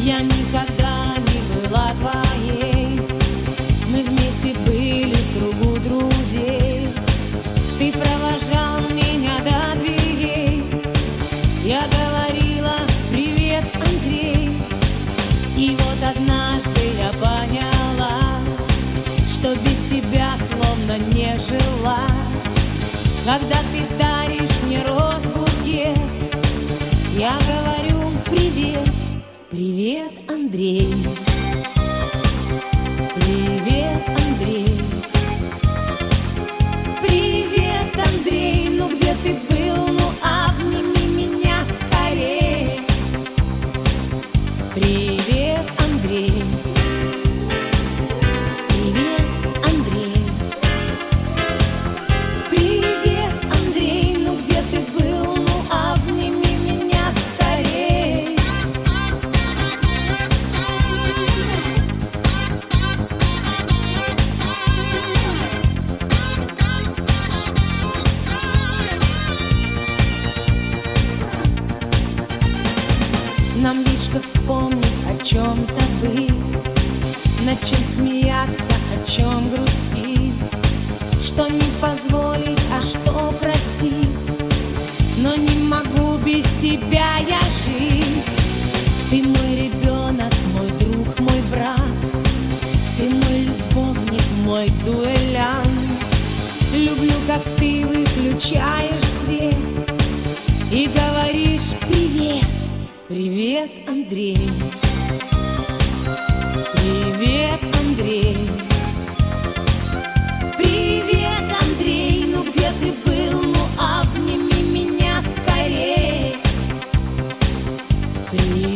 Я никогда не была твоей, мы вместе были в кругу друзей. Ты провожал меня до дверей, я говорила: привет, Андрей. И вот однажды я поняла, что без тебя словно не жила. Когда ты даришь мне роз-букет, я говорю: привет, привет, Андрей. Привет, Андрей. Привет, Андрей. Ну где ты был? Ну обними меня скорее. Привет, Андрей. Привет, Андрей. Привет, Андрей. Ну где ты был? Ну обними меня скорее. Нам есть что вспомнить, о чем забыть, над чем смеяться, о чем грустить, что не позволить, а что простить. Но не могу без тебя я жить. Ты мой ребенок, мой друг, мой брат. Ты мой любовник, мой дуэлянт. Люблю, как ты выключаешь свет и говоришь: привет, привет, Андрей. Привет, Андрей. Привет, Андрей. Ну где ты был? Ну обними меня скорее. Привет.